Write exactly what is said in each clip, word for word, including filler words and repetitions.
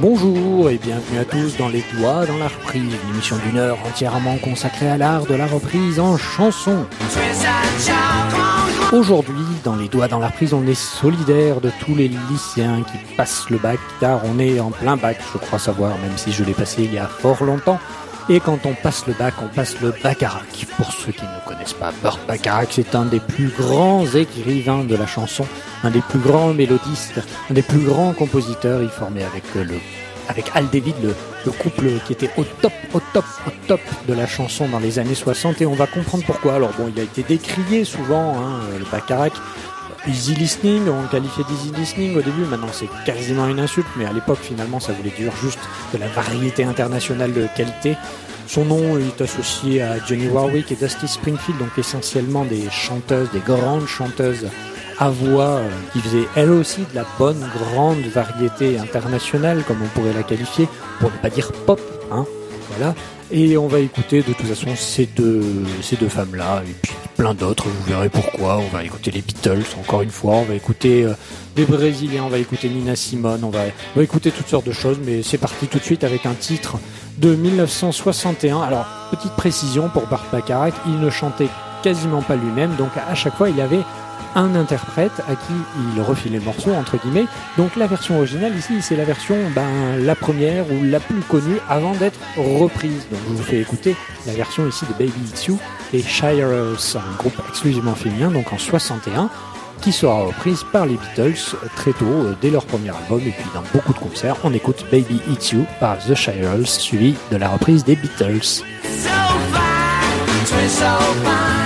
Bonjour et bienvenue à tous dans Les Doigts dans la reprise, une émission d'une heure entièrement consacrée à l'art de la reprise en chanson. Aujourd'hui, dans Les Doigts dans la reprise, on est solidaire de tous les lycéens qui passent le bac, car on est en plein bac, je crois savoir, même si je l'ai passé il y a fort longtemps. Et quand on passe le bac, on passe le Bacharach. Pour ceux qui ne connaissent pas, Burt Bacharach, c'est un des plus grands écrivains de la chanson, un des plus grands mélodistes, un des plus grands compositeurs. Il formait avec le, avec Al David le, le couple qui était au top, au top, au top de la chanson dans les années soixante, et on va comprendre pourquoi. Alors bon, il a été décrié souvent, hein, le Bacharach. Easy listening, on qualifiait d'easy listening au début, maintenant c'est quasiment une insulte, mais à l'époque finalement ça voulait dire juste de la variété internationale de qualité. Son nom est associé à Johnny Warwick et Dusty Springfield, donc essentiellement des chanteuses, des grandes chanteuses à voix euh, qui faisaient elles aussi de la bonne grande variété internationale, comme on pourrait la qualifier, pour ne pas dire pop, hein, voilà. Et on va écouter de toute façon ces deux, ces deux femmes-là, et puis plein d'autres, vous verrez pourquoi. On va écouter les Beatles, encore une fois, on va écouter euh, des Brésiliens, on va écouter Nina Simone, on va, on va écouter toutes sortes de choses, mais c'est parti tout de suite avec un titre de dix-neuf cent soixante et un. Alors, petite précision pour Burt Bacharach, il ne chantait quasiment pas lui-même, donc à chaque fois il avait un interprète à qui il refilait le morceau, entre guillemets. Donc la version originale ici, c'est la version, ben, la première ou la plus connue avant d'être reprise. Donc je vous fais écouter la version ici de Baby It's You et Shirelles, un groupe exclusivement féminin, donc en soixante et un, qui sera reprise par les Beatles très tôt, dès leur premier album, et puis dans beaucoup de concerts. On écoute Baby It's You par The Shirelles, suivi de la reprise des Beatles. So fine, so fine.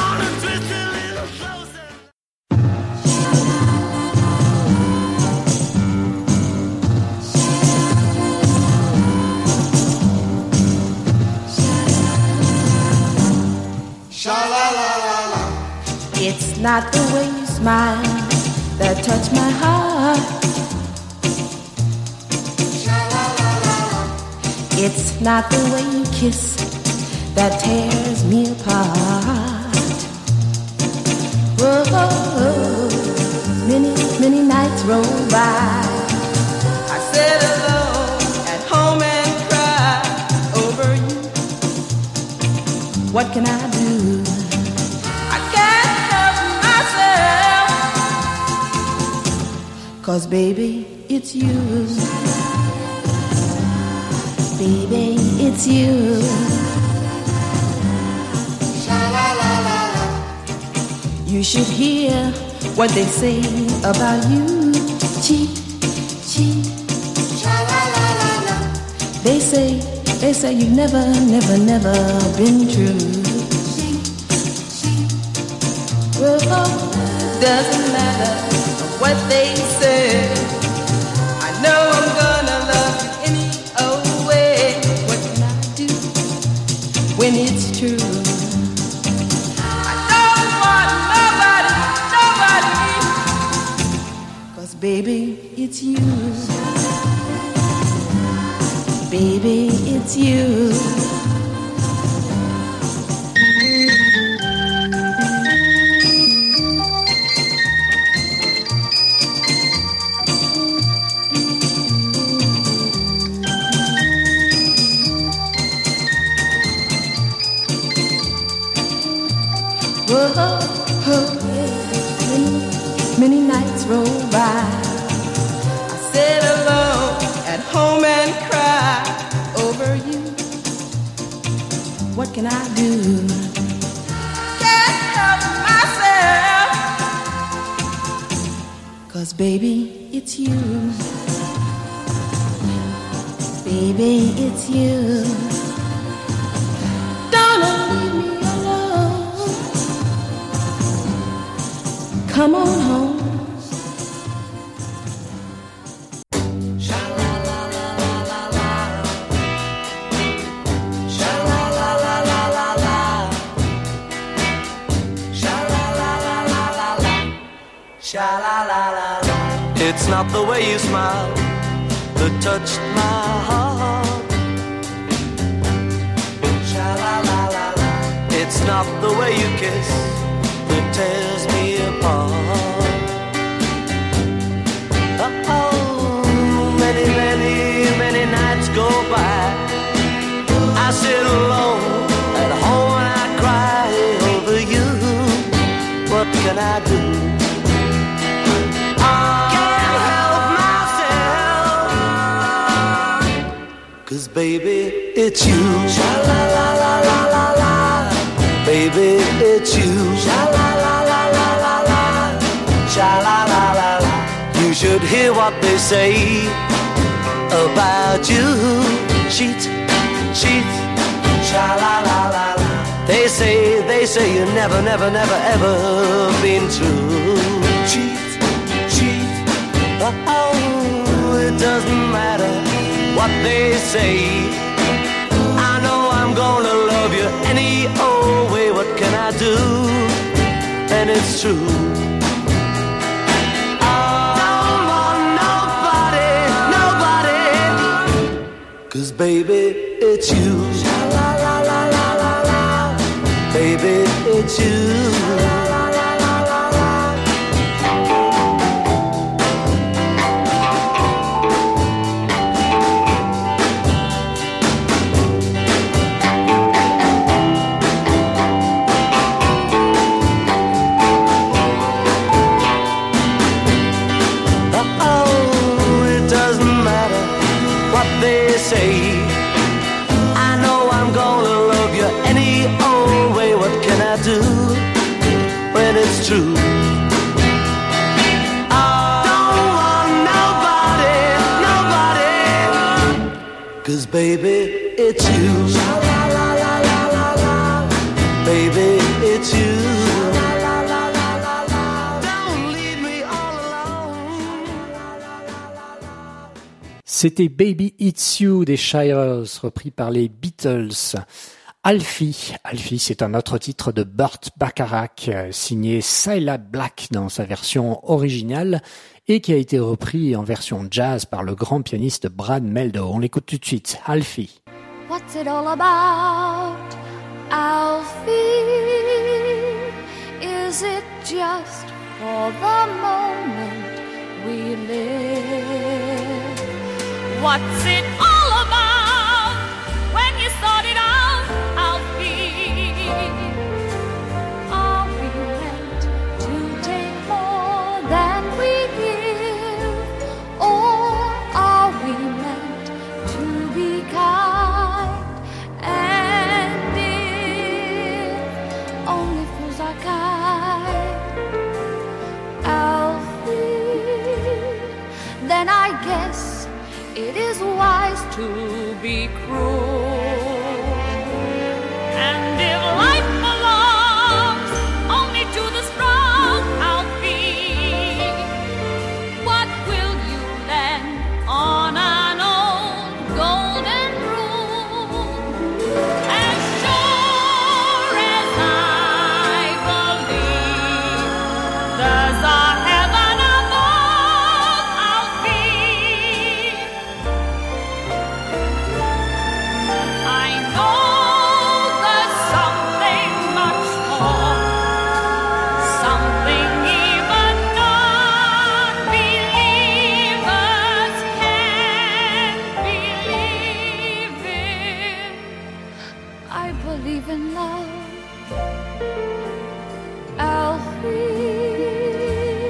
It's not the way you smile that touch my heart. It's not the way you kiss that tears me apart. Whoa, whoa, many, many nights roll by. I sit alone at home and cry over you. What can I do? Cause baby, it's you. Baby, it's you. You should hear what they say about you. Cheat, cheat. They say, they say you've never, never, never been true. Well, doesn't matter what they say, I know I'm gonna love you any old way. What can I do when it's true? I don't want nobody, nobody, cause baby, it's you. Baby, it's you. Whoa, oh, many, many nights roll by. I sit alone at home and cry over you. What can I do? Can't help myself. Cause baby, it's you. Baby, it's you. Don't leave me alone. Come on home. It's not the way you smile that touched my heart. Sha-la-la-la-la. It's not the way you kiss that tears me apart. Oh, many, many, can I do? I can't help myself, 'cause baby, it's you. Sha-la-la-la-la-la-la. Baby, it's you. Sha-la-la-la-la-la-la. Sha-la-la-la-la. You should hear what they say about you. Cheat, cheat, sha-la-la-la-la. They say, they say you never, never, never, ever been true. Cheat, cheat, oh, it doesn't matter what they say. I know I'm gonna love you any old way. What can I do? And it's true. I don't want nobody, nobody, 'cause baby, it's you. Sha-la-la-la-la-la-la. Baby, it's you. Say, I know I'm gonna love you any old way. What can I do when it's true? I don't want nobody, nobody, 'cause baby, it's you. Sha-la-la-la-la-la-la. Baby, it's you. C'était Baby It's You des Shires, repris par les Beatles. Alfie, Alfie, c'est un autre titre de Burt Bacharach, signé Cilla Black dans sa version originale et qui a été repris en version jazz par le grand pianiste Brad Mehldau. On l'écoute tout de suite, Alfie. What's it all about, Alfie? Is it just for the moment we live? What's it all about when you sort it out, Alfie? Are we meant to take more than we give? Or are we meant to be kind? And if only fools are kind, Alfie, then I guess it is wise to be cruel. And if life belongs only to the strong, Alfie, what will you lend on an old golden rule? As sure as I believe there's a heaven above, Alfie, I know there's something much more, something even non-believers can't believe in. I believe in love, Alfie.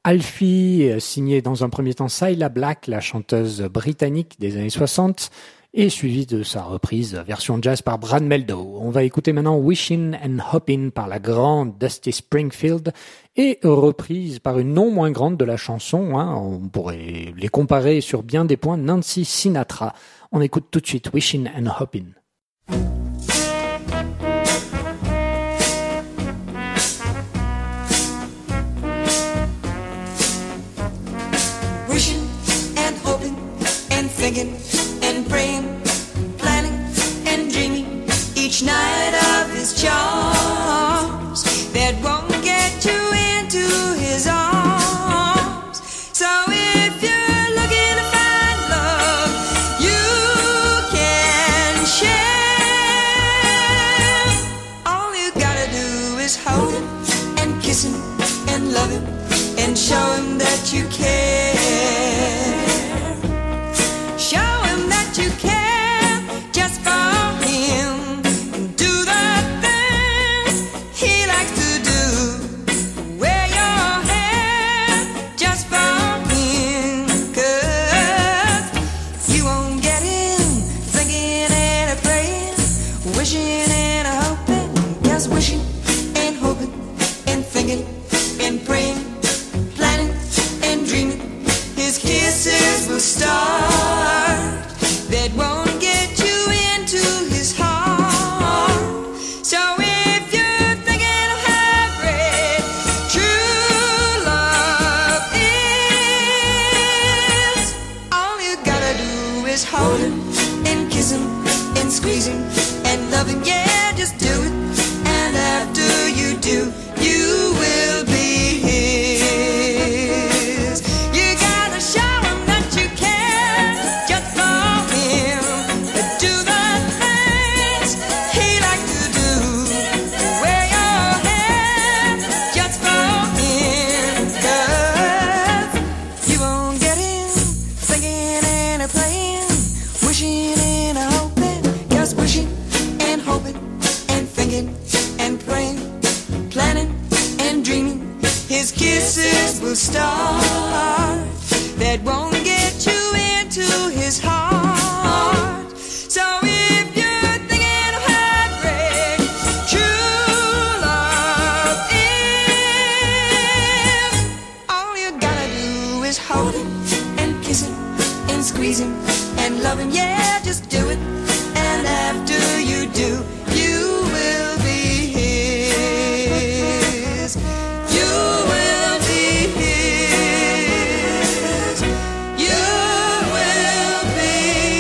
Alfie, signée dans un premier temps Cilla Black, la chanteuse britannique des années soixante, et suivi de sa reprise version jazz par Brad Mehldau. On va écouter maintenant Wishin' and Hopin' par la grande Dusty Springfield et reprise par une non moins grande de la chanson, hein, on pourrait les comparer sur bien des points, Nancy Sinatra. On écoute tout de suite Wishin' and Hopin'. Wishing and hoping and thinking and praying, planning and dreaming each night of his charms that won't get you into his arms. So if you're looking to find love, you can share. All you gotta do is hold him and kiss him and love him and show him that you care. Show him that you care just for him. Do the things he likes to do. Wear your hair just for him. 'Cause you won't get him thinking and a praying, wishing and a hoping. Just wishing and hoping and thinking and praying, planning and dreaming. His kisses will start that won't get you into his heart. So if you're thinking of how great true love is, all you gotta do is hold him and kiss him and squeeze him and love him. Yeah, just do it. And after you do, you will be his. You gotta show him that you care just for him. Do the things he likes to do. Wear your hair just for him. 'Cause you won't get him thinking and a praying, wishing and a hoping. Just wishing and hoping and thinking and praying, planning and dreaming. His kisses will start that won't get you into his heart. So if you're thinking of how great true love is, all you gotta do is hold him and kiss him and squeeze him and love him. Yeah, just do it. And after you do, you will be his. You will be his. You will be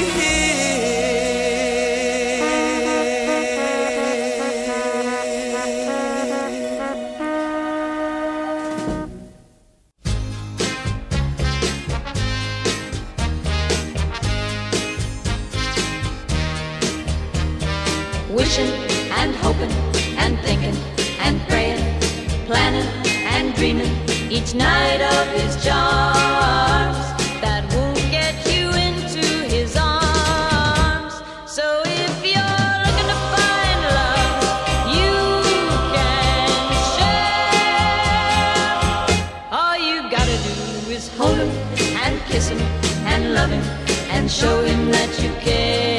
Wishing and hoping and thinking and praying, planning and dreaming each night of his charms that won't get you into his arms. So if you're looking to find love, you can share. All you gotta do is hold him and kiss him and love him and show him that you care.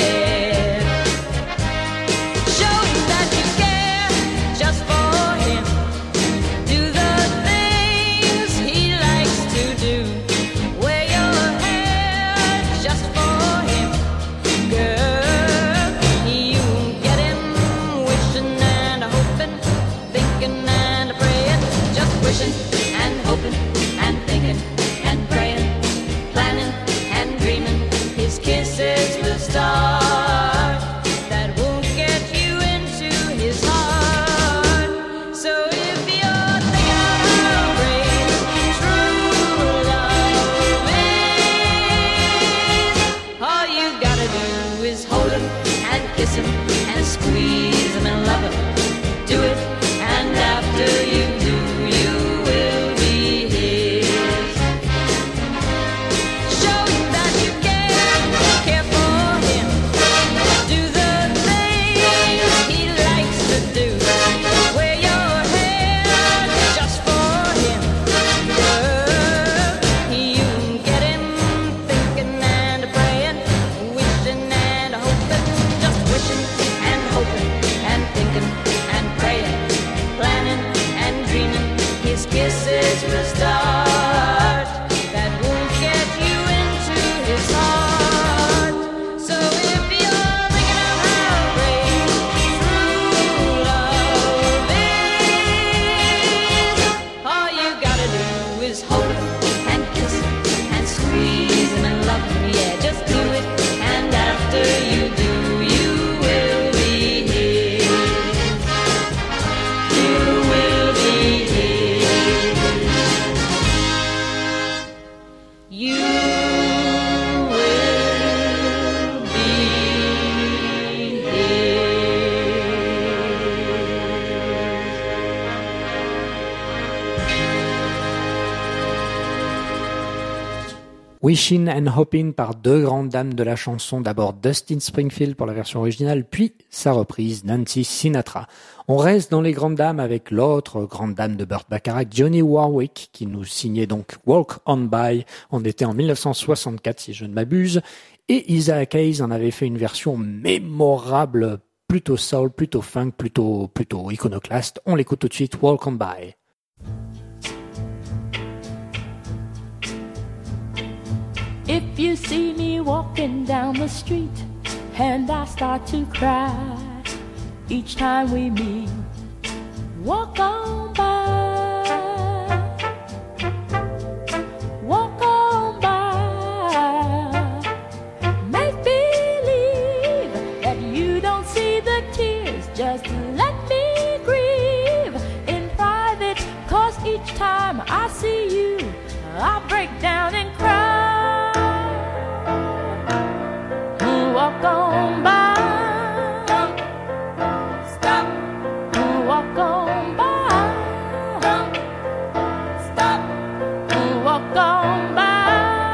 And hoping and thinking and praying, planning and dreaming, his kisses will start. Wishin' and Hopin' par deux grandes dames de la chanson, d'abord Dustin Springfield pour la version originale, puis sa reprise Nancy Sinatra. On reste dans les grandes dames avec l'autre grande dame de Burt Bacharach, Dionne Warwick, qui nous signait donc Walk On By. On était en dix-neuf cent soixante-quatre si je ne m'abuse, et Isaac Hayes en avait fait une version mémorable, plutôt soul, plutôt funk, plutôt, plutôt iconoclaste. On l'écoute tout de suite, Walk On By. If you see me walking down the street and I start to cry each time we meet, walk on by, walk on by. Make believe that you don't see the tears, just let me grieve in private, 'cause each time I see you I break down and cry. Walk on by, stop, walk on by, stop, walk on by.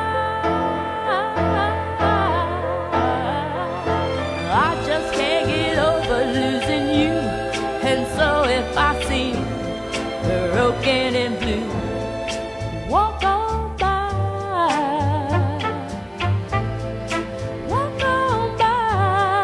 I just can't get over losing you, and so if I seem broken and blue, walk on. Walk on by.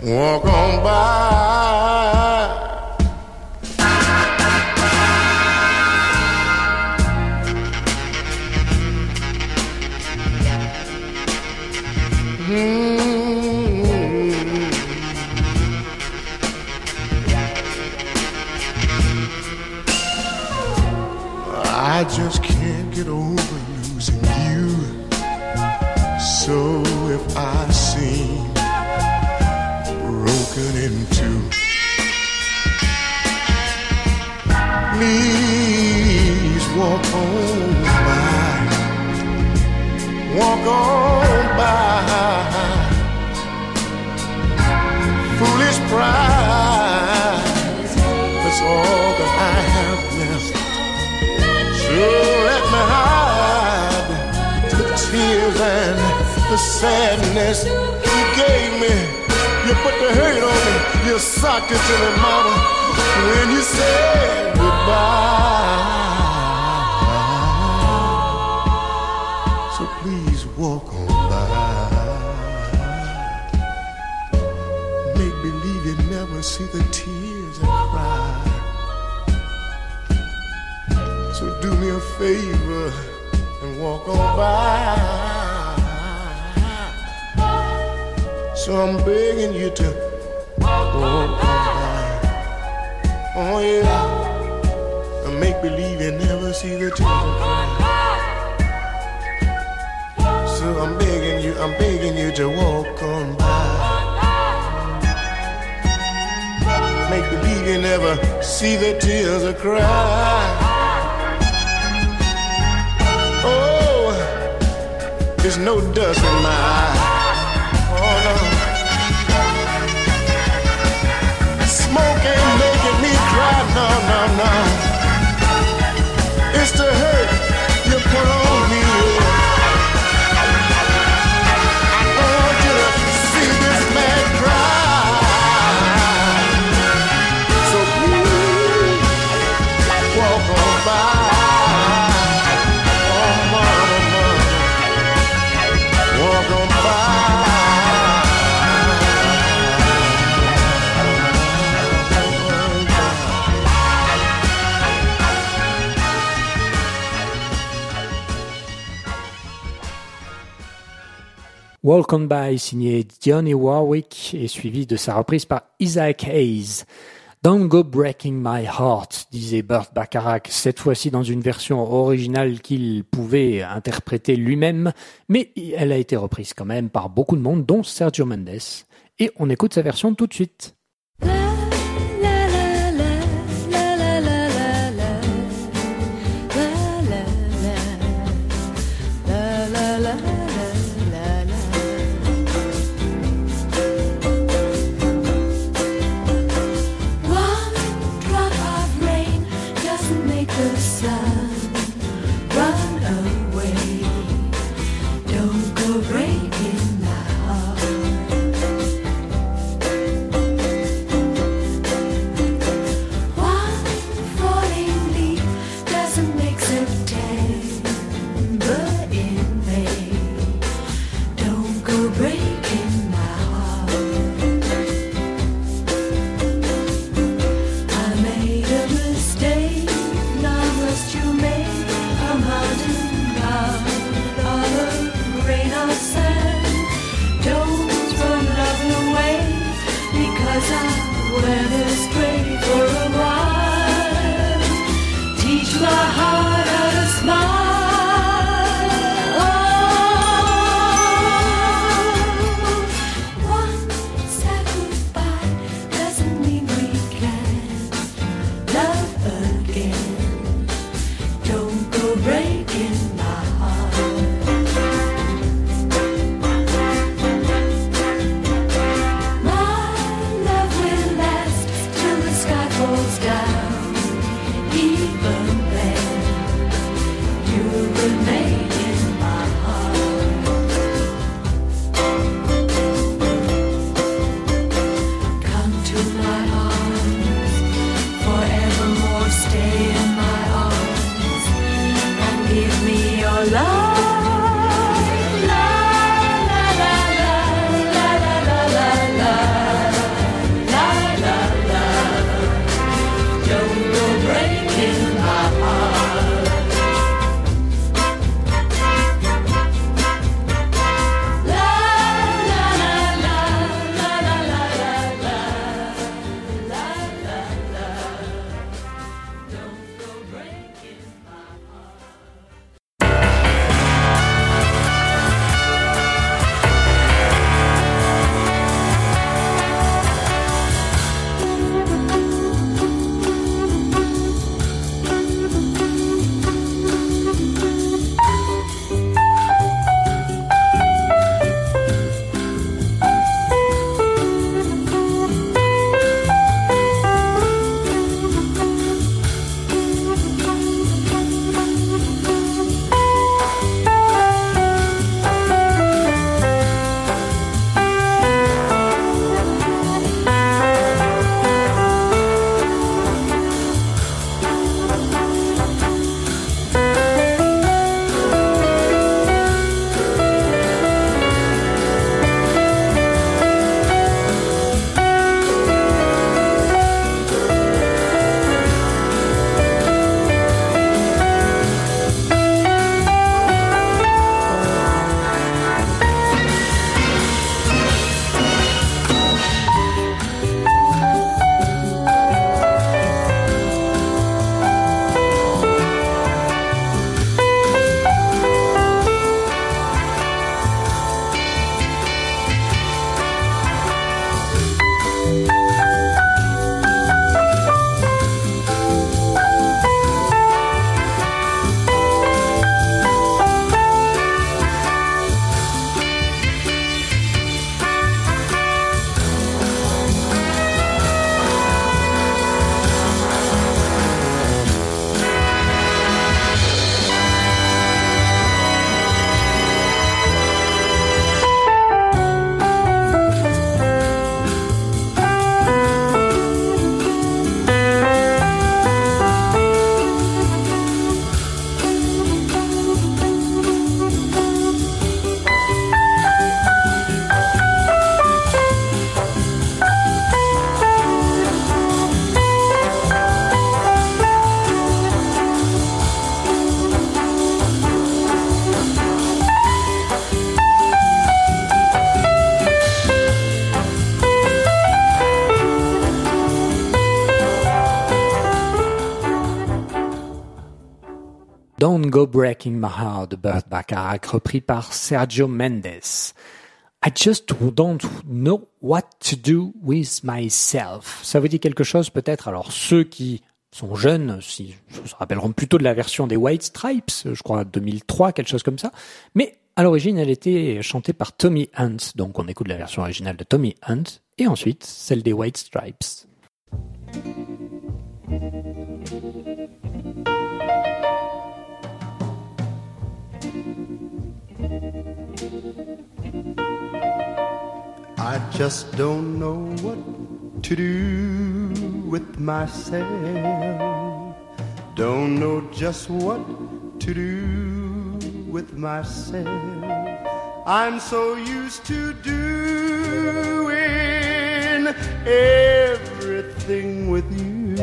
walk on by. Mm-hmm. I just can't get over losing you. So if I seem broken in two, please walk on by, walk on by. Foolish pride, that's all that I have left. So let me hide the tears and the sadness you gave me. You put the hurt on me, you socked it to me, mama, when you said goodbye. So please walk on by. Make believe you never see the tears I cry. So do me a favor and walk on by. So I'm begging you to walk on by. Oh yeah, and make believe you never see the tears I cry. So I'm begging you, I'm begging you to walk on by. Make believe you never see the tears I cry. Oh, there's no dust in my eye. Oh no. Smoke ain't making me cry, no, no, no. It's the hurt you put on me. I don't want you to see this man cry. So please walk on by. Walk On By, signé Dionne Warwick, et suivi de sa reprise par Isaac Hayes. Don't Go Breaking My Heart, disait Burt Bacharach, cette fois-ci dans une version originale qu'il pouvait interpréter lui-même, mais elle a été reprise quand même par beaucoup de monde, dont Sergio Mendes. Et on écoute sa version tout de suite. Breaking my heart. Don't Go Breaking My Heart de Burt Bacharach, repris par Sergio Mendes. I just don't know what to do with myself. Ça vous dit quelque chose peut-être? Alors ceux qui sont jeunes, si, se rappelleront plutôt de la version des White Stripes, je crois deux mille trois, quelque chose comme ça. Mais à l'origine, elle était chantée par Tommy Hunt, donc on écoute la version originale de Tommy Hunt, et ensuite celle des White Stripes. I just don't know what to do with myself. Don't know just what to do with myself. I'm so used to doing everything with you,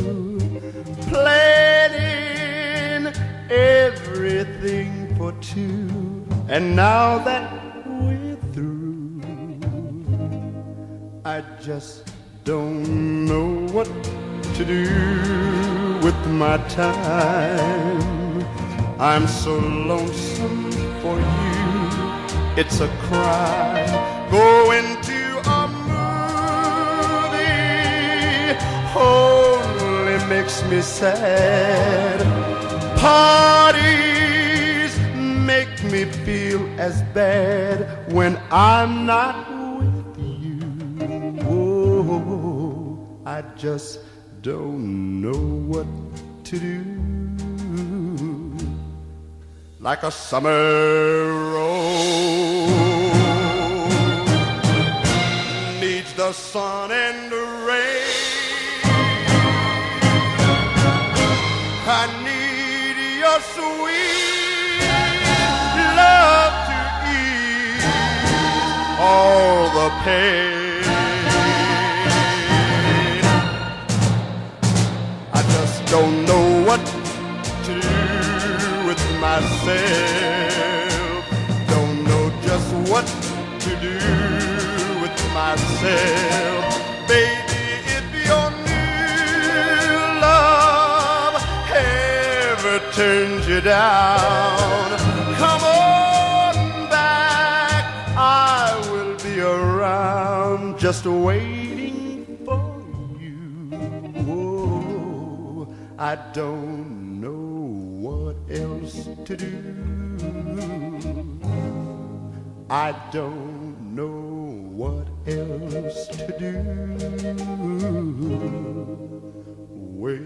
planning everything for two, and now that we're through, I just don't know what to do with my time. I'm so lonesome for you, it's a crime. Going to a movie only makes me sad. Parties make me feel as bad when I'm not with you. Oh, I just don't know what to do. Like a summer rose needs the sun and the rain, I need your sweet love to ease all the pain. I just don't know what to do with myself. Don't know just what to do with myself. Baby, if your new love ever turns you down, come on back, I will be around just waiting for you. Oh, I don't know what else to do. I don't know what else to do with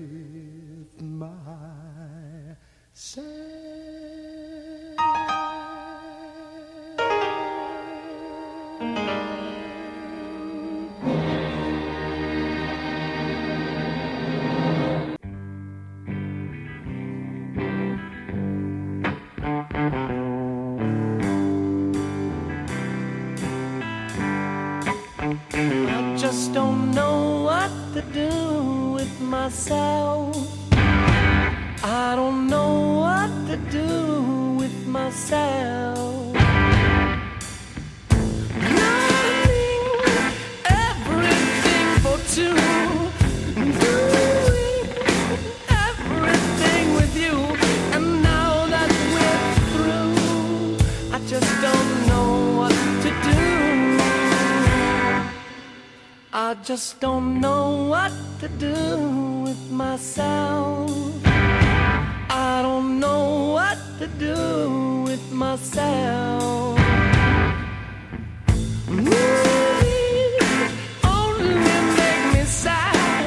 myself. I just don't know what to do with myself. I don't know what to do with myself. Loving everything for two, doing everything with you, and now that we're through, I just don't know what to do. I just don't know what to do with myself. I don't know what to do with myself. Movies only make me sad.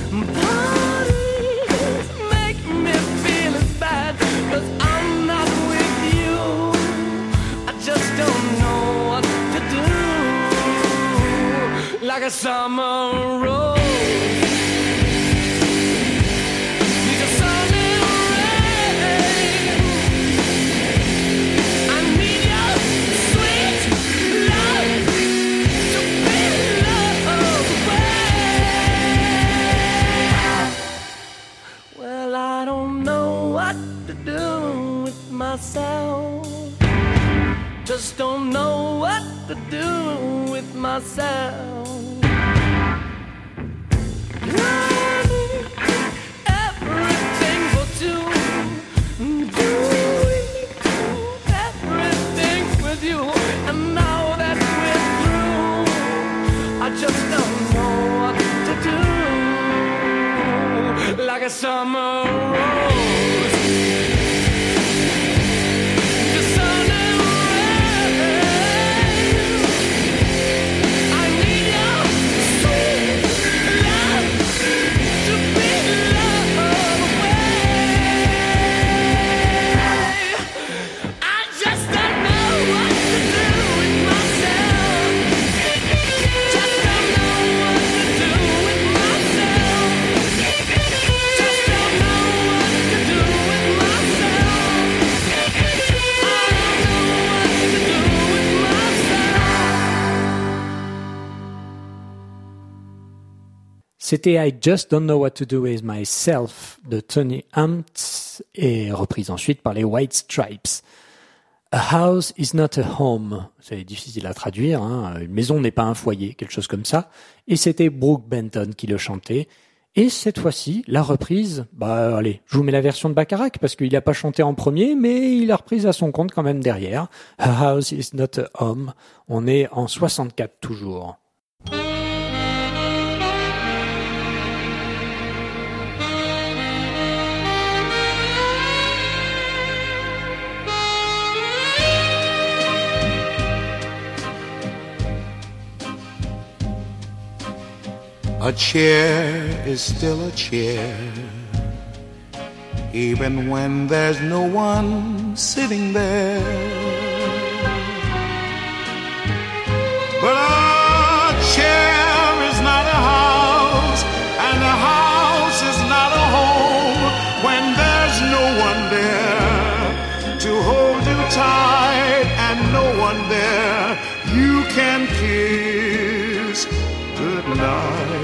Parties make me feel as bad, 'cause I'm not with you. I just don't know what to do. Like a summer rose needs a sun and rain. I need your sweet love to be loved away. Well, I don't know what to do with myself. Just don't know what to do with myself. Everything for two, a summer rose. The sun and rain. I need your sweet love to be love away. I just don't know what to do with myself. Just don't know what to do with myself. Just don't know what to do with myself. I don't know what to do with myself. C'était I Just Don't Know What to Do With Myself de Tony Amt et reprise ensuite par les White Stripes. A house is not a home. C'est difficile à traduire, hein. Une maison n'est pas un foyer, quelque chose comme ça. Et c'était Brooke Benton qui le chantait. Et cette fois-ci, la reprise, bah allez, je vous mets la version de Bacharach parce qu'il n'a pas chanté en premier, mais il a reprise à son compte quand même derrière. A house is not a home. On est en soixante-quatre toujours. A chair is still a chair, even when there's no one sitting there. But a chair is not a house, and a house is not a home when there's no one there to hold you tight and no one there you can kiss goodnight.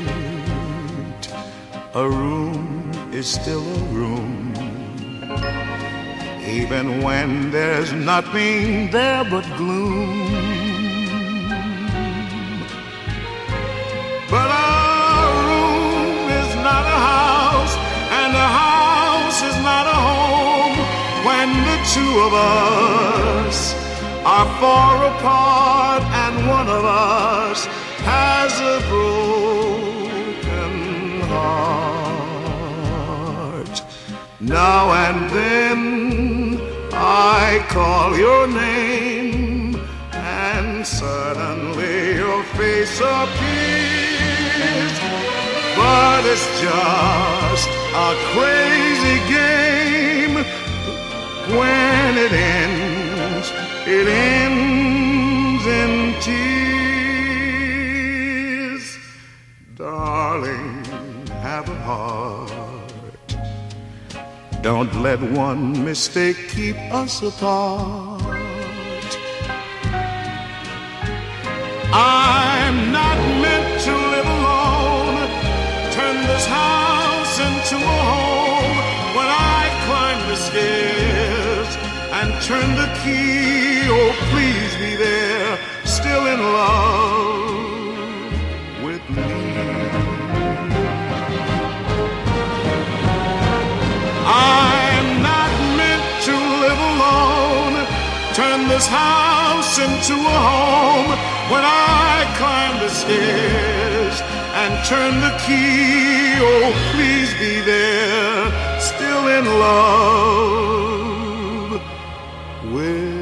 A room is still a room, even when there's nothing there but gloom. But a room is not a house, and a house is not a home when the two of us are far apart and one of us has a broken heart. Now and then I call your name, and suddenly your face appears. But it's just a crazy game. When it ends, it ends in tears. Darling, have a heart. Don't let one mistake keep us apart. I'm not meant to live alone. Turn this house into a home. When I climb the stairs and turn the key, oh please be there, still in love with me. I'm not meant to live alone. Turn this house into a home. When I climb the stairs and turn the key, oh please be there, still in love with me.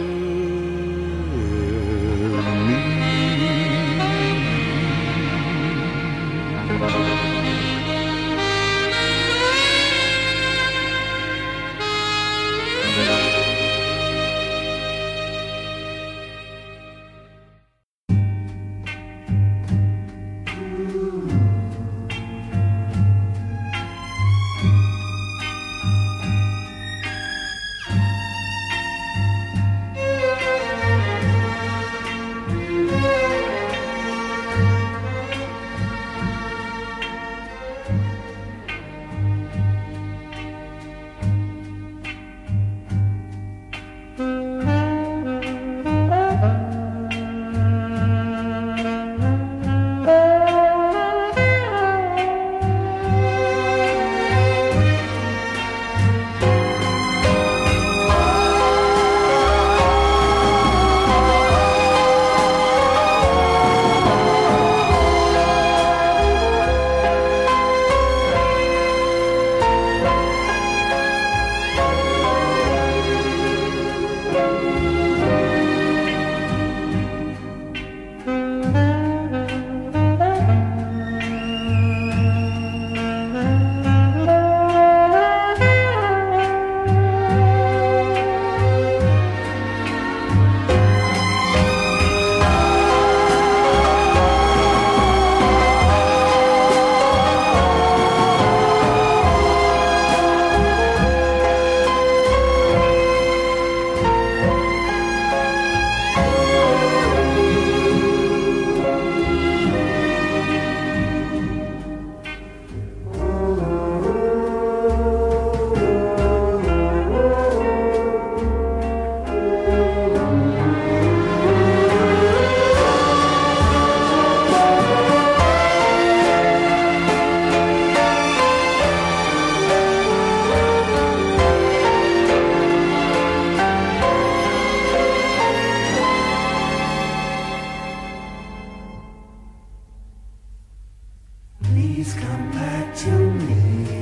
back to me.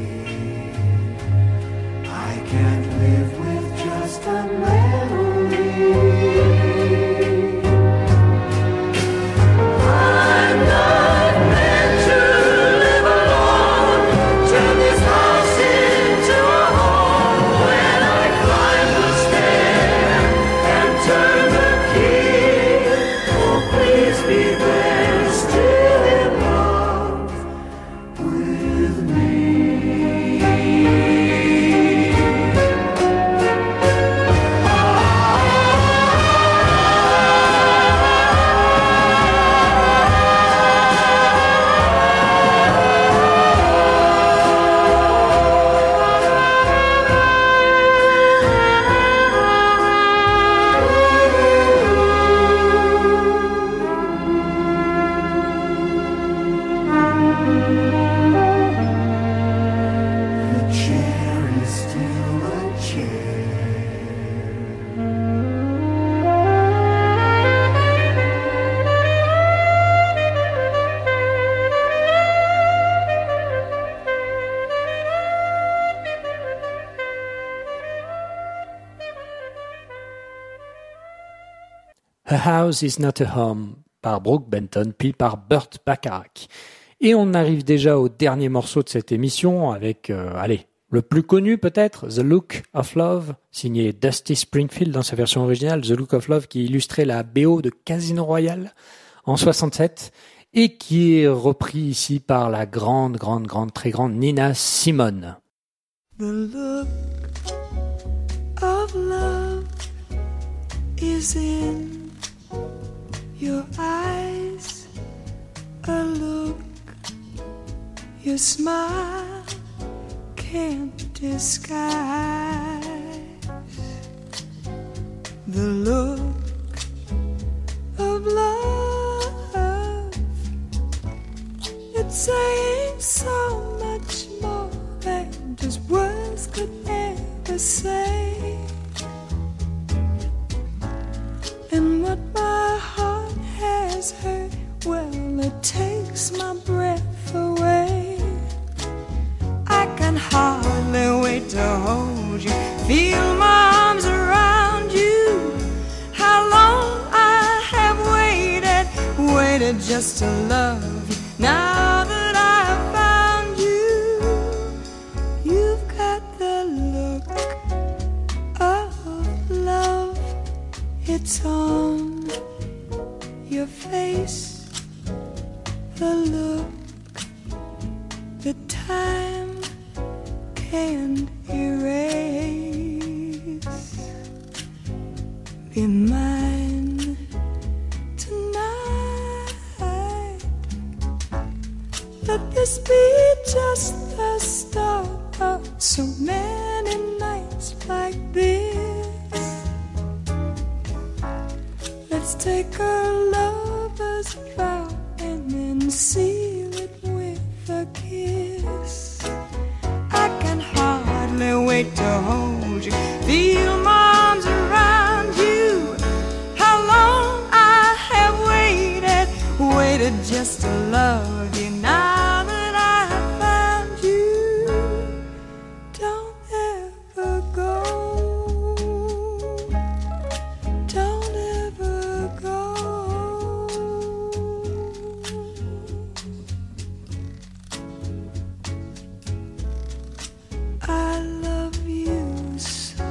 I can't live with just a memory. I'm not meant to live alone. Turn this house into a home. When I climb the stair and turn the key, oh please be there still in love with me. The chair is still a chair. A House is Not a Home par Brook Benton puis par Burt Bacharach. Et on arrive déjà au dernier morceau de cette émission avec, euh, allez, le plus connu peut-être, The Look of Love, signé Dusty Springfield dans sa version originale, The Look of Love qui illustrait la B O de Casino Royale en soixante-sept et qui est repris ici par la grande, grande, grande, très grande Nina Simone. The look of love is in your eyes, a look your smile can't disguise. The look of love, it's saying so much more than just words could ever say. And what my heart has heard, well, it takes my breath away. I can hardly wait to hold you, feel my arms around you. How long I have waited, waited just to love you. Now that I've found you, you've got the look of love. It's on your face, the look that time can't erase. Be mine tonight. Let this be just the start of so many nights like this. Let's take a lover's vow and then seal it with a kiss. I can hardly wait to hold you, feel my arms around you. How long I have waited, waited just to love you. Now that I have found you, don't ever go. Don't ever go. I love you so.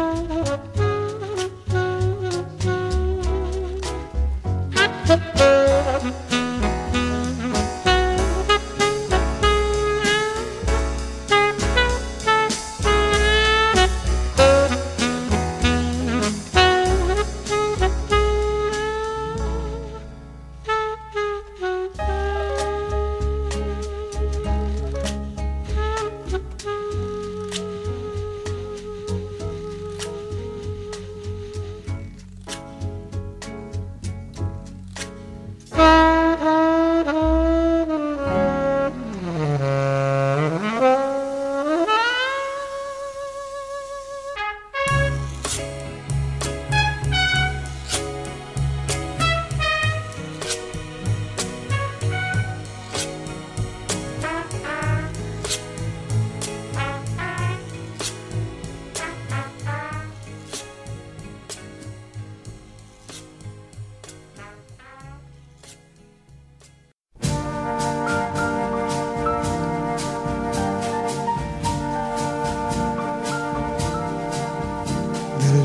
Thank you.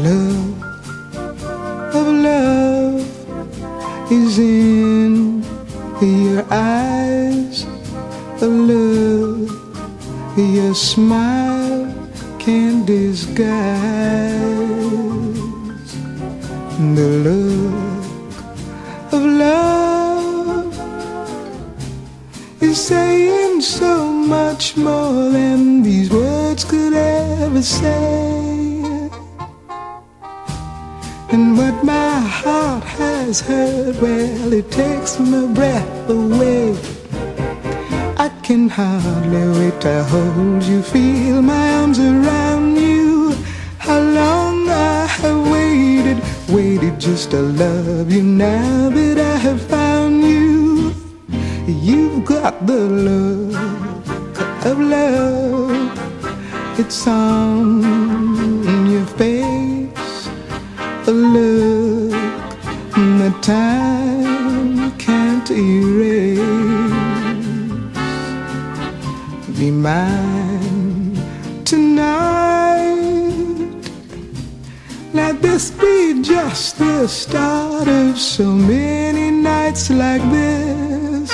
look of love is in your eyes. The look your smile can't disguise. The look of love is saying so much more than these words could ever say. And what my heart has heard, well, it takes my breath away. I can hardly wait to hold you, feel my arms around you. How long I have waited, waited just to love you. Now that I have found you, you've got the look of love. It's on your face, a look that time can't erase. Be mine tonight. Let this be just the start of so many nights like this.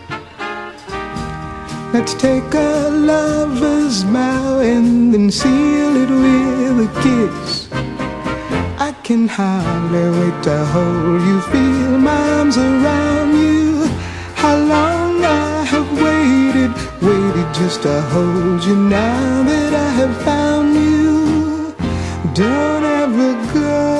Let's take a lover's vow and then seal it with a kiss. I can hardly wait to hold you, feel my arms around you. How long I have waited, waited just to hold you. Now that I have found you, don't ever go.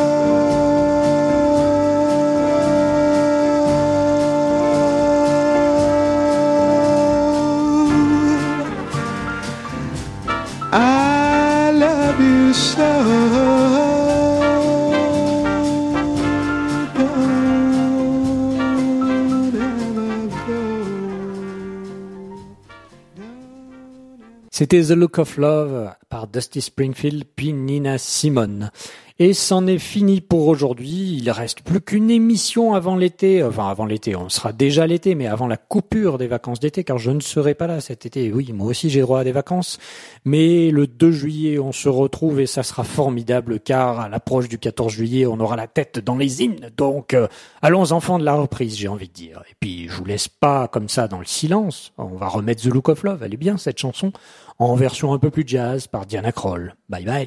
I love you so. C'était The Look of Love par Dusty Springfield puis Nina Simone. Et c'en est fini pour aujourd'hui. Il reste plus qu'une émission avant l'été. Enfin, avant l'été, on sera déjà l'été, mais avant la coupure des vacances d'été, car je ne serai pas là cet été. Oui, moi aussi j'ai droit à des vacances. Mais le deux juillet, on se retrouve et ça sera formidable, car à l'approche du quatorze juillet, on aura la tête dans les hymnes. Donc, euh, allons enfants de la reprise, j'ai envie de dire. Et puis, je vous laisse pas comme ça dans le silence. On va remettre The Look of Love. Elle est bien, cette chanson, en version un peu plus jazz par Diana Krall. Bye bye.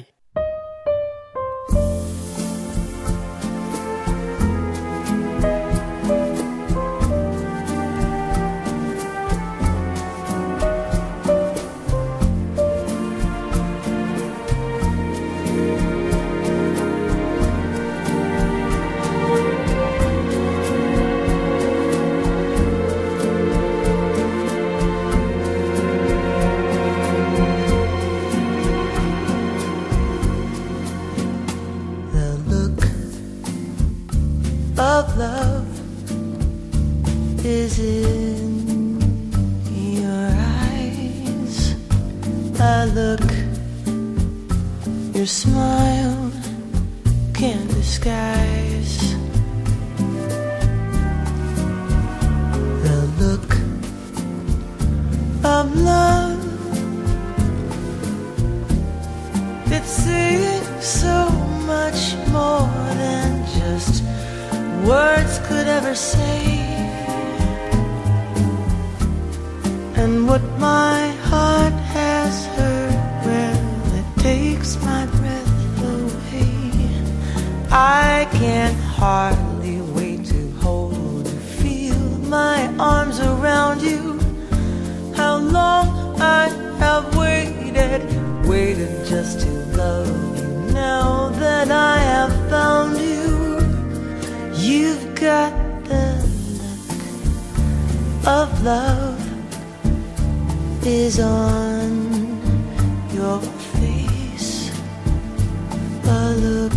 Of love is in your eyes. I look, your smile can't disguise. The look of love, it's saying so much more than just words could ever say. And what my heart has heard, well, it takes my breath away. I can hardly wait to hold you, feel my arms around you. How long I have waited, waited just to love you. Now that I have found you, you've got the look of love is on your face. A look